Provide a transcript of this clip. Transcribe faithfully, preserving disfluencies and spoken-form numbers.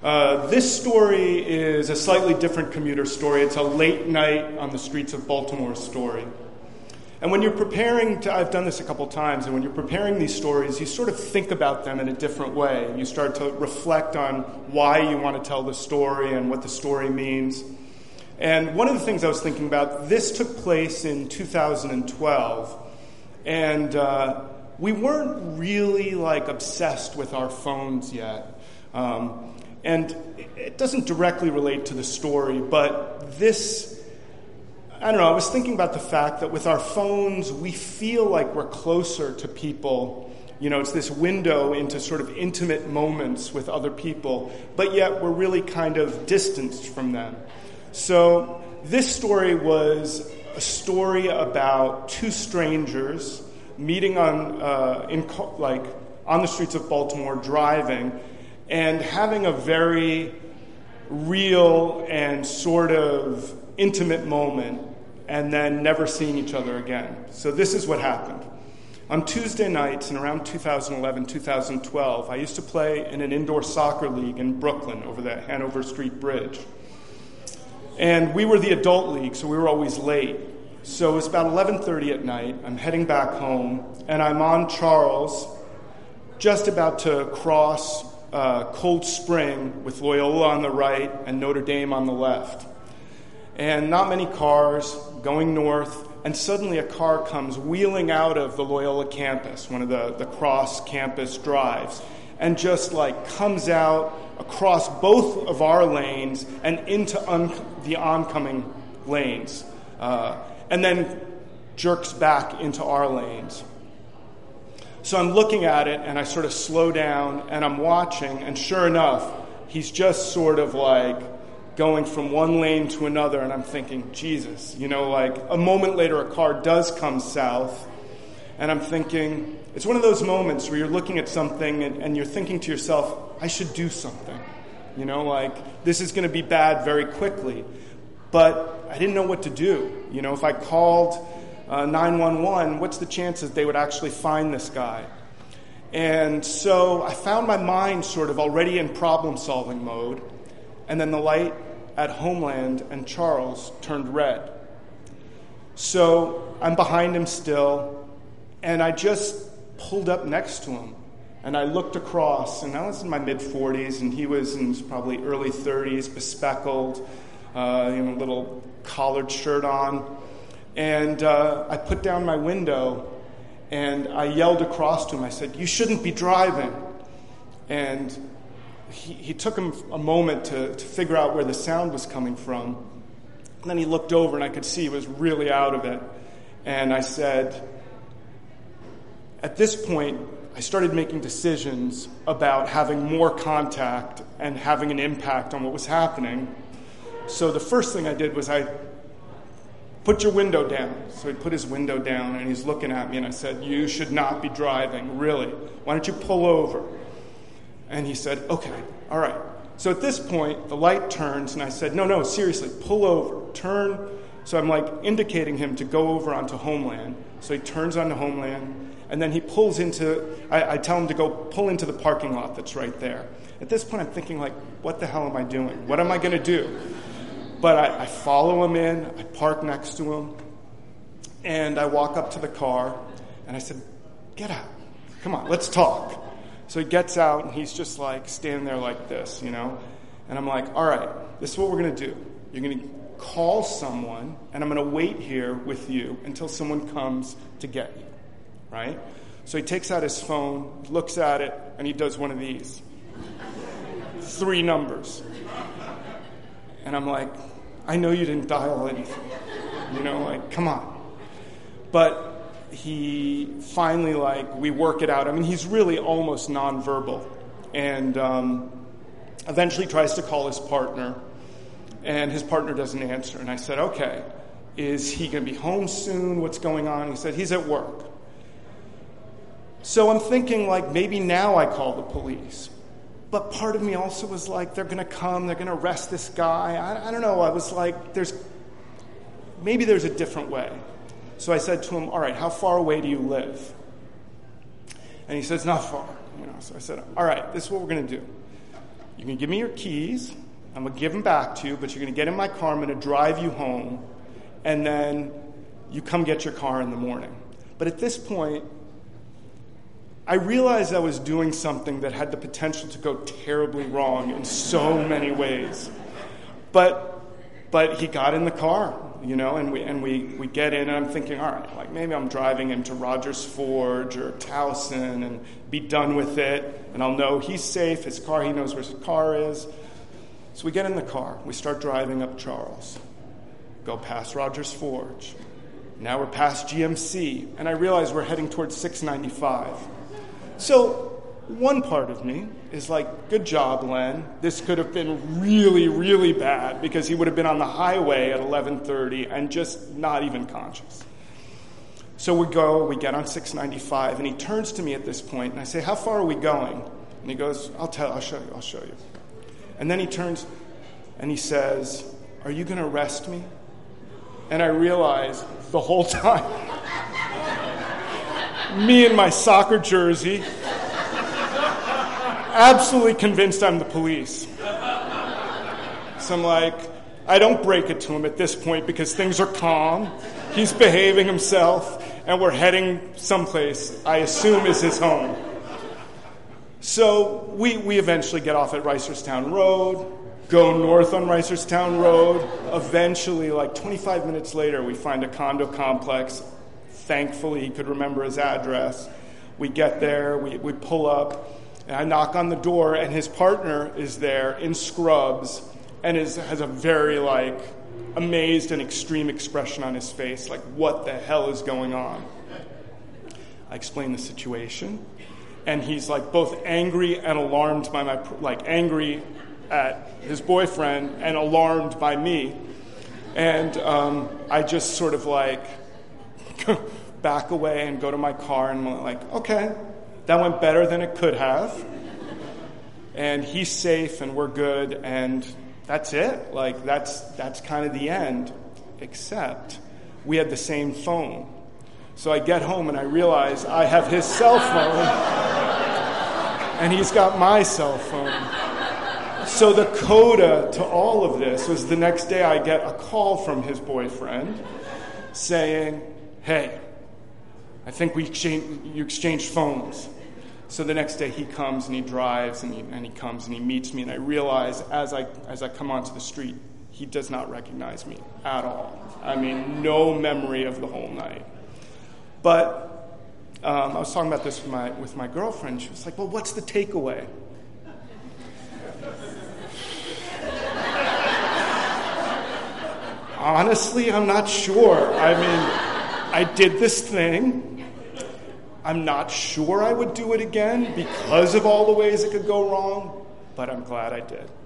Uh, this story is a slightly different commuter story. It's a late night on the streets of Baltimore story. And when you're preparing to, I've done this a couple times, and when you're preparing these stories, you sort of think about them in a different way. You start to reflect on why you want to tell the story and what the story means. And one of the things I was thinking about, this took place in two thousand twelve, and uh, we weren't really like obsessed with our phones yet. Um, and it doesn't directly relate to the story, but this, I don't know, I was thinking about the fact that with our phones, we feel like we're closer to people. You know, it's this window into sort of intimate moments with other people, but yet we're really kind of distanced from them. So this story was a story about two strangers meeting on, uh, in like on the streets of Baltimore, driving, and having a very real and sort of intimate moment, and then never seeing each other again. So this is what happened. On Tuesday nights in around two thousand eleven, two thousand twelve, I used to play in an indoor soccer league in Brooklyn over the Hanover Street Bridge. And we were the adult league, so we were always late. So it was about eleven thirty at night. I'm heading back home, and I'm on Charles, just about to cross uh, Cold Spring with Loyola on the right and Notre Dame on the left. And not many cars going north, and suddenly a car comes wheeling out of the Loyola campus, one of the, the cross-campus drives, and just like comes out across both of our lanes and into un- the oncoming lanes, uh, and then jerks back into our lanes. So I'm looking at it, and I sort of slow down, and I'm watching, and sure enough, he's just sort of like going from one lane to another, and I'm thinking, Jesus, you know, like a moment later a car does come south, and I'm thinking, it's one of those moments where you're looking at something and, and you're thinking to yourself, I should do something, you know, like this is going to be bad very quickly, but I didn't know what to do. You know, if I called uh, nine one one, what's the chances they would actually find this guy? And so I found my mind sort of already in problem-solving mode. And then the light at Homeland and Charles turned red. So I'm behind him still, and I just pulled up next to him. And I looked across, and I was in my mid-forties, and he was in his probably early thirties, bespectacled, uh, you know, little collared shirt on. And uh, I put down my window, and I yelled across to him. I said, "You shouldn't be driving." And He, he took him a moment to, to figure out where the sound was coming from. And then he looked over, and I could see he was really out of it. And I said, at this point, I started making decisions about having more contact and having an impact on what was happening. So the first thing I did was I put your window down. So he put his window down, and he's looking at me, and I said, you should not be driving, really. Why don't you pull over? And he said, okay, all right. So at this point, the light turns, and I said, no, no, seriously, pull over, turn. So I'm like indicating him to go over onto Homeland. So he turns onto Homeland, and then he pulls into, I, I tell him to go pull into the parking lot that's right there. At this point, I'm thinking, like, what the hell am I doing? What am I going to do? But I, I follow him in, I park next to him, and I walk up to the car, and I said, get out. Come on, let's talk. So he gets out, and he's just like standing there like this, you know. And I'm like, all right, this is what we're going to do. You're going to call someone, and I'm going to wait here with you until someone comes to get you, right? So he takes out his phone, looks at it, and he does one of these. Three numbers. And I'm like, I know you didn't dial anything. You know, like, come on. But he finally, like, we work it out. I mean, he's really almost nonverbal. And um, eventually tries to call his partner, and his partner doesn't answer. And I said, okay, is he going to be home soon? What's going on? He said, he's at work. So I'm thinking, like, maybe now I call the police. But part of me also was like, they're going to come, they're going to arrest this guy. I, I don't know. I was like, there's maybe there's a different way. So I said to him, all right, how far away do you live? And he says, not far. You know, so I said, all right, this is what we're going to do. you're going to give me your keys. I'm going to give them back to you, but you're going to get in my car. I'm going to drive you home, and then you come get your car in the morning. But at this point, I realized I was doing something that had the potential to go terribly wrong in so many ways. But but he got in the car, you know, and we and we, we get in, and I'm thinking, all right, like maybe I'm driving him to Rogers Forge or Towson and be done with it, and I'll know he's safe, his car, he knows where his car is. So we get in the car, we start driving up Charles, go past Rogers Forge. Now we're past G M C, and I realize we're heading towards six ninety-five. So one part of me is like, good job, Len. This could have been really, really bad because he would have been on the highway at eleven thirty and just not even conscious. So we go, we get on six ninety-five, and he turns to me at this point, and I say, how far are we going? And he goes, I'll tell, I'll show you, I'll show you. And then he turns and he says, are you going to arrest me? And I realize the whole time, me in my soccer jersey, absolutely convinced I'm the police. So I'm like, I don't break it to him at this point because things are calm. He's behaving himself, and we're heading someplace I assume is his home. So we, we eventually get off at Reisterstown Road, go north on Reisterstown Road. Eventually, like twenty-five minutes later, we find a condo complex. Thankfully, he could remember his address. We get there, we, we pull up, and I knock on the door, and his partner is there in scrubs and is, has a very, like, amazed and extreme expression on his face, like, what the hell is going on? I explain the situation, and he's, like, both angry and alarmed by my, like, angry at his boyfriend and alarmed by me. And um, I just sort of, like, back away and go to my car, and I'm like, okay, that went better than it could have. And he's safe, and we're good, and that's it. Like, that's that's kind of the end, except we had the same phone. So I get home, and I realize I have his cell phone, and he's got my cell phone. So the coda to all of this was the next day I get a call from his boyfriend saying, hey, I think we exchanged, you exchanged phones. So the next day he comes and he drives and he, and he comes and he meets me, and I realize as I as I come onto the street, he does not recognize me at all. I mean, no memory of the whole night. But um, I was talking about this with my with my girlfriend. She was like, well, what's the takeaway? Honestly, I'm not sure. I mean, I did this thing. I'm not sure I would do it again because of all the ways it could go wrong, but I'm glad I did.